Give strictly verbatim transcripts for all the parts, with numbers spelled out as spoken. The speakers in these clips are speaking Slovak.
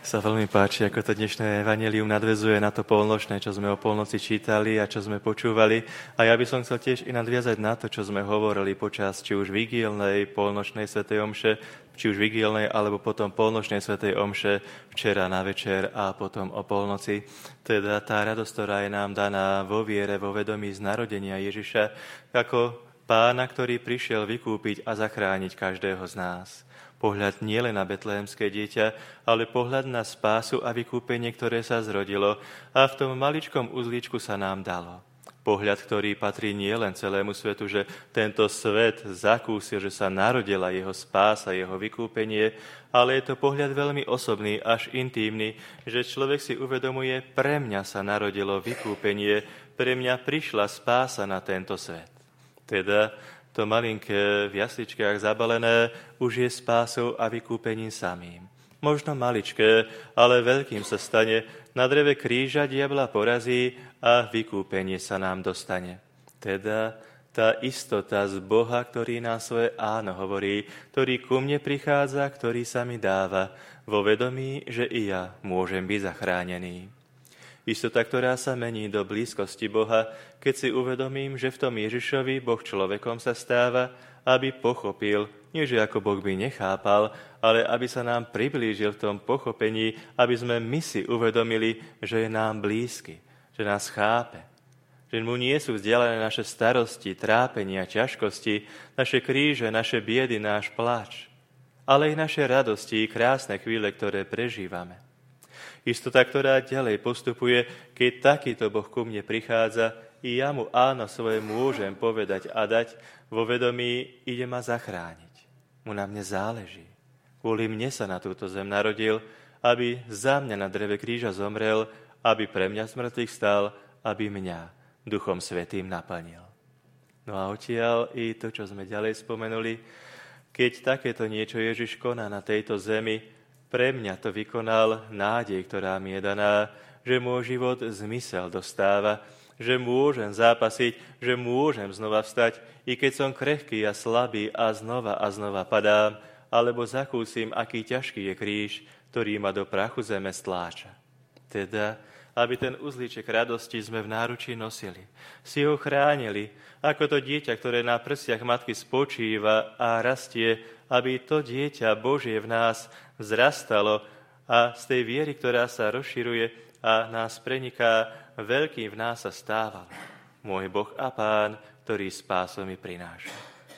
Sa veľmi páči, ako to dnešné evanjelium nadväzuje na to polnočné, čo sme o polnoci čítali a čo sme počúvali. A ja by som chcel tiež i nadviazať na to, čo sme hovorili počas či už vigílnej polnočnej svätej omše, či už vigílnej, alebo potom polnočnej svätej omše včera na večer a potom o polnoci. Teda tá radosť, ktorá je nám daná vo viere, vo vedomí z narodenia Ježiša, ako Pána, ktorý prišiel vykúpiť a zachrániť každého z nás. Pohľad nie len na betlehemské dieťa, ale pohľad na spásu a vykúpenie, ktoré sa zrodilo a v tom maličkom uzlíčku sa nám dalo. Pohľad, ktorý patrí nie len celému svetu, že tento svet zakúsil, že sa narodila jeho spása, jeho vykúpenie, ale je to pohľad veľmi osobný, až intímny, že človek si uvedomuje, pre mňa sa narodilo vykúpenie, pre mňa prišla spása na tento svet. Teda to malinké v jasličkách zabalené už je spásou a vykúpením samým. Možno maličké, ale veľkým sa stane. Na dreve kríža diabla porazí a vykúpenie sa nám dostane. Teda tá istota z Boha, ktorý nám svoje áno hovorí, ktorý ku mne prichádza, ktorý sa mi dáva, vo vedomí, že i ja môžem byť zachránený. Istota, ktorá sa mení do blízkosti Boha, keď si uvedomím, že v tom Ježišovi Boh človekom sa stáva, aby pochopil, nie že ako Boh by nechápal, ale aby sa nám priblížil v tom pochopení, aby sme my si uvedomili, že je nám blízky, že nás chápe, že mu nie sú vzdialené naše starosti, trápenia, ťažkosti, naše kríže, naše biedy, náš pláč, ale i naše radosti, krásne chvíle, ktoré prežívame. Istota, ktorá ďalej postupuje, keď takýto Boh ku mne prichádza, i ja mu áno svoje môžem povedať a dať, vo vedomí ide ma zachrániť. Mu na mne záleží. Kvôli mne sa na túto zem narodil, aby za mňa na dreve kríža zomrel, aby pre mňa z mŕtvych stal, aby mňa Duchom Svätým naplnil. No a odtiaľ i to, čo sme ďalej spomenuli, keď takéto niečo Ježiš koná na tejto zemi, pre mňa to vykonal nádej, ktorá mi je daná, že môj život zmysel dostáva, že môžem zápasiť, že môžem znova vstať, i keď som krehký a slabý a znova a znova padám, alebo zakúsim, aký ťažký je kríž, ktorý ma do prachu zeme stláča. Teda, aby ten uzlíček radosti sme v náručí nosili, si ho chránili, ako to dieťa, ktoré na prsiach matky spočíva a rastie, aby to dieťa Božie v nás vzrastalo a z tej viery, ktorá sa rozširuje a nás preniká, veľkým v nás sa stával. Môj Boh a Pán, ktorý spásu mi prináša.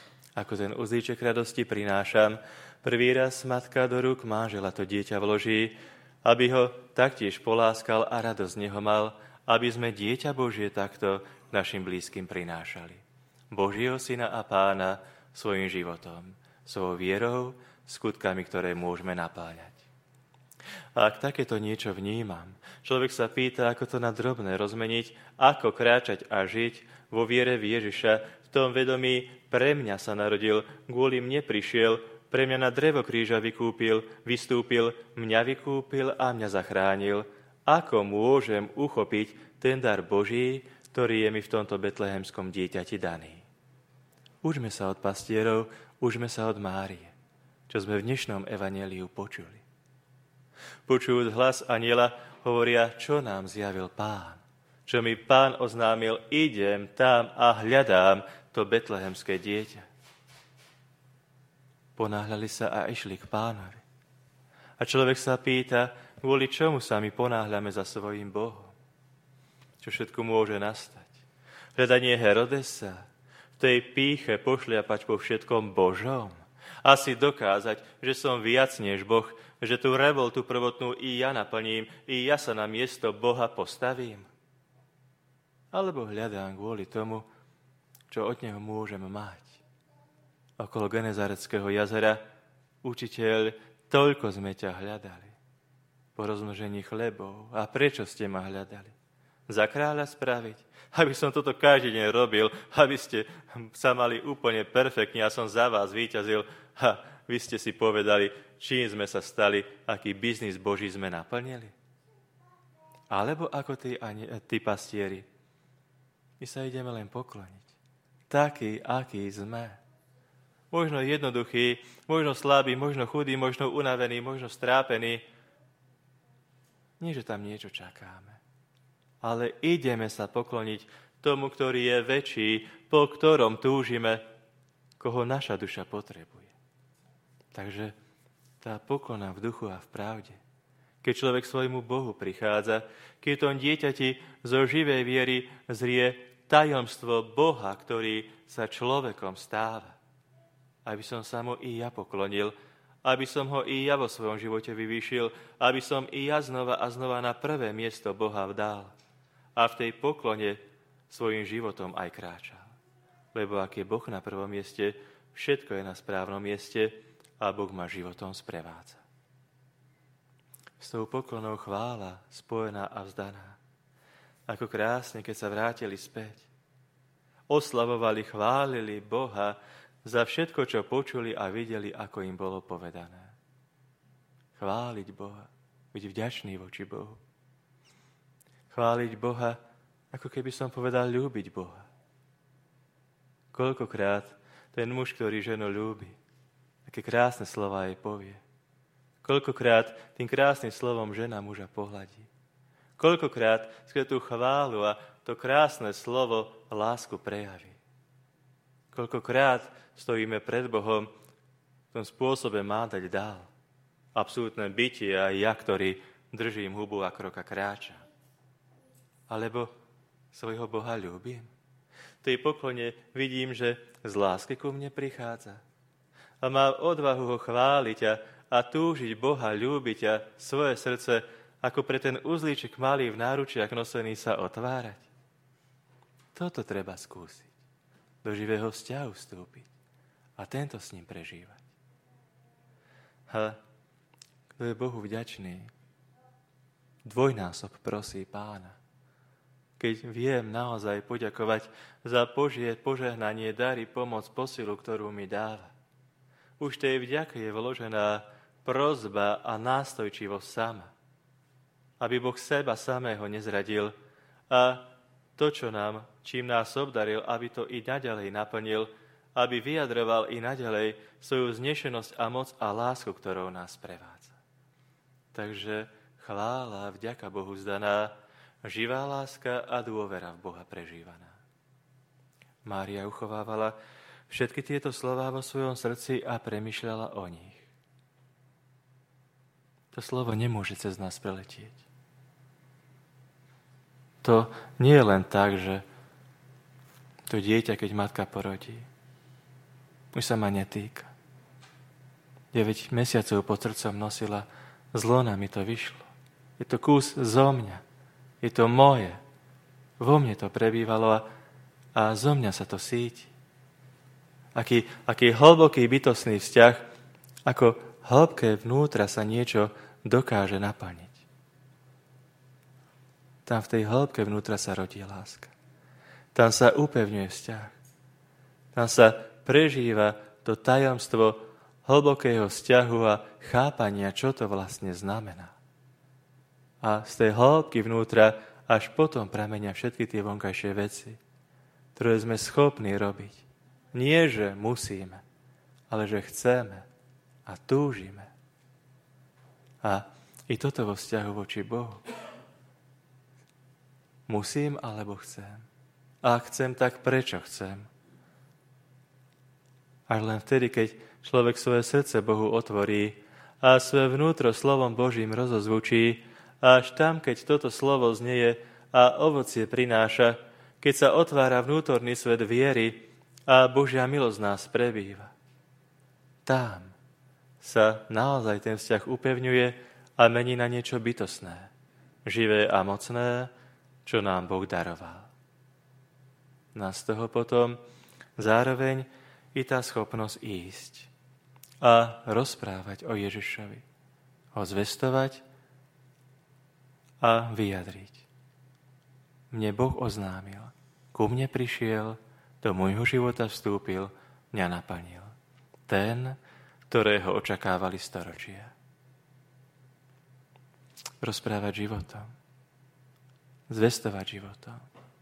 Ako ten uzlíček radosti prinášam, prvý raz matka do rúk manžela to dieťa vloží, aby ho taktiež poláskal a radosť z neho mal, aby sme dieťa Božie takto našim blízkym prinášali. Božieho Syna a Pána svojim životom, svojou vierou, skutkami, ktoré môžeme napájať. A ak takéto niečo vnímam, človek sa pýta, ako to na drobné rozmeniť, ako kráčať a žiť vo viere v Ježiša, v tom vedomí, pre mňa sa narodil, kvôli mne prišiel, pre mňa na drevo kríža vykúpil, vystúpil, mňa vykúpil a mňa zachránil. Ako môžem uchopiť ten dar Boží, ktorý je mi v tomto betlehemskom dieťati daný? Učme sa od pastierov, učme sa od Márie, čo sme v dnešnom evanjeliu počuli. Počujúc hlas anjela, hovoria, čo nám zjavil Pán. Čo mi Pán oznámil, idem tam a hľadám to betlehemské dieťa. Ponáhľali sa a išli k Pánovi. A človek sa pýta, kvôli čomu sa my ponáhľame za svojím Bohom? Čo všetko môže nastať? Hľadanie Herodesa, v tej pýche pošliapať po všetkom Božom? Asi dokázať, že som viac než Boh, že tú revoltu prvotnú i ja naplním, i ja sa na miesto Boha postavím? Alebo hľadám kvôli tomu, čo od neho môžem mať? Okolo Genezareckého jazera, učiteľ, toľko sme ťa hľadali. Po rozmnožení chlebov. A prečo ste ma hľadali? Za kráľa spraviť? Aby som toto každý deň robil, aby ste sa mali úplne perfektne a som za vás víťazil. Ha, vy ste si povedali, čím sme sa stali, aký biznis Boží sme naplnili. Alebo ako tí, tí pastieri. My sa ideme len pokloniť. Taký, aký sme. Možno jednoduchý, možno slabý, možno chudý, možno unavený, možno strápený. Nie, že tam niečo čakáme, ale ideme sa pokloniť tomu, ktorý je väčší, po ktorom túžime, koho naša duša potrebuje. Takže tá poklona v duchu a v pravde, keď človek svojmu Bohu prichádza, keď tom dieťati zo živej viery zrie tajomstvo Boha, ktorý sa človekom stáva. Aby som sa mu i ja poklonil, aby som ho i ja vo svojom živote vyvýšil, aby som i ja znova a znova na prvé miesto Boha vdal. A v tej poklone svojim životom aj kráčal. Lebo ak je Boh na prvom mieste, všetko je na správnom mieste a Boh ma životom sprevádza. S tou poklonou chvála spojená a vzdaná. Ako krásne, keď sa vrátili späť. Oslavovali, chválili Boha za všetko, čo počuli a videli, ako im bolo povedané. Chváliť Boha, byť vďačný voči Bohu. Chváliť Boha, ako keby som povedal, ľúbiť Boha. Koľkokrát ten muž, ktorý ženu ľúbi, aké krásne slova jej povie. Koľkokrát tým krásnym slovom žena muža pohľadí. Koľkokrát skrze tú chválu a to krásne slovo lásku prejaví. Koľkokrát stojíme pred Bohom v tom spôsobe má dať dál. Absolútne bytie a ja, ktorý držím hubu a kroka kráča. Alebo svojho Boha ľúbim. V tej poklone vidím, že z lásky ku mne prichádza. A mám odvahu ho chváliť a, a túžiť Boha, ľúbiť a svoje srdce, ako pre ten uzlíček malý v náručiach nosený sa otvárať. Toto treba skúsiť. Do živého vzťahu vstúpiť a tento s ním prežívať. A kto je Bohu vďačný, dvojnásob prosí Pána. Keď viem naozaj poďakovať za Božie požehnanie, dary, pomoc, posilu, ktorú mi dáva. Už tej vďake je vložená prosba a nástojčivosť sama. Aby Boh seba samého nezradil a to, čo nám, čím nás obdaril, aby to i naďalej naplnil, aby vyjadroval i naďalej svoju znešenosť a moc a lásku, ktorou nás prevádza. Takže chvála, vďaka Bohu zdaná, živá láska a dôvera v Boha prežívaná. Mária uchovávala všetky tieto slová vo svojom srdci a premýšľala o nich. To slovo nemôže cez nás preletieť. To nie je len tak, že to dieťa, keď matka porodí, už sa ma netýka. deväť mesiacov pod srdcom nosila, zlo na mi to vyšlo. Je to kus zo mňa. Je to moje. Vo mne to prebývalo a, a zo mňa sa to síti. Aký, aký hlboký bytostný vzťah, ako hĺbke vnútra sa niečo dokáže naplniť. Tam v tej hĺbke vnútra sa rodí láska. Tam sa upevňuje vzťah. Tam sa prežíva to tajomstvo hlbokého vzťahu a chápania, čo to vlastne znamená. A z tej hĺbky vnútra až potom pramenia všetky tie vonkajšie veci, ktoré sme schopní robiť. Nie, že musíme, ale že chceme a túžime. A i toto vo vzťahu voči Bohu. Musím alebo chcem. A ak chcem, tak prečo chcem? Až len vtedy, keď človek svoje srdce Bohu otvorí a svoje vnútro slovom Božím rozozvučí, až tam, keď toto slovo znieje a ovocie prináša, keď sa otvára vnútorný svet viery a Božia milosť nás prebýva. Tam sa naozaj ten vzťah upevňuje a mení na niečo bytostné, živé a mocné, čo nám Boh daroval. No z toho potom zároveň i tá schopnosť ísť a rozprávať o Ježišovi, ho zvestovať a vyjadriť. Mne Boh oznámil, ku mne prišiel, do môjho života vstúpil, mňa naplnil. Ten, ktorého očakávali storočia. Rozprávať životom. Zvestovať životom.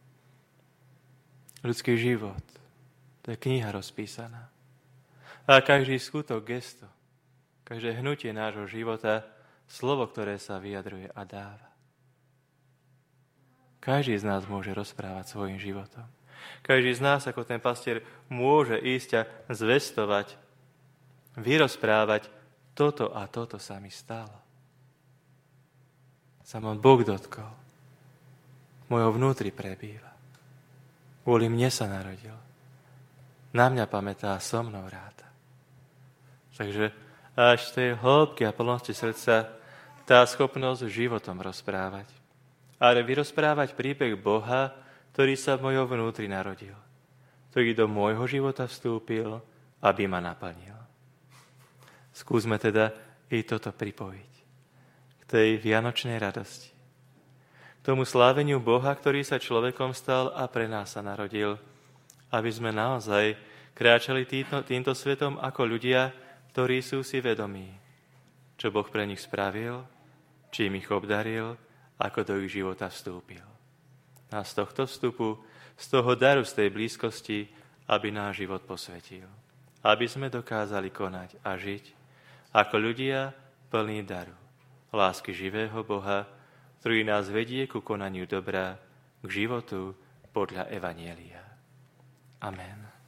Ľudský život, to je kniha rozpísaná. A každý skutok, gesto, každé hnutie nášho života slovo, ktoré sa vyjadruje a dáva. Každý z nás môže rozprávať svojim životom. Každý z nás, ako ten pastier, môže ísť a zvestovať, vyrozprávať, toto a toto sa mi stalo. Sa ma Boh dotkol. Mojho vnútri prebýva. Kvôli mne sa narodil. Na mňa pamätá, so mnou ráta. Takže až z tej hĺbky a plnosti srdca tá schopnosť životom rozprávať. Ale vyrozprávať príbeh Boha, ktorý sa v mojom vnútri narodil. Ktorý do môjho života vstúpil, aby ma naplnil. Skúsme teda i toto pripojiť. K tej vianočnej radosti. K tomu sláveniu Boha, ktorý sa človekom stal a pre nás sa narodil. Aby sme naozaj kráčali týmto, týmto svetom ako ľudia, ktorí sú si vedomí, čo Boh pre nich spravil, čím ich obdaril, ako do ich života vstúpil. A z tohto vstupu, z toho daru, z tej blízkosti, aby náš život posvetil. Aby sme dokázali konať a žiť ako ľudia plní daru, lásky živého Boha, ktorý nás vedie ku konaniu dobra, k životu podľa Evanjelia. Amen.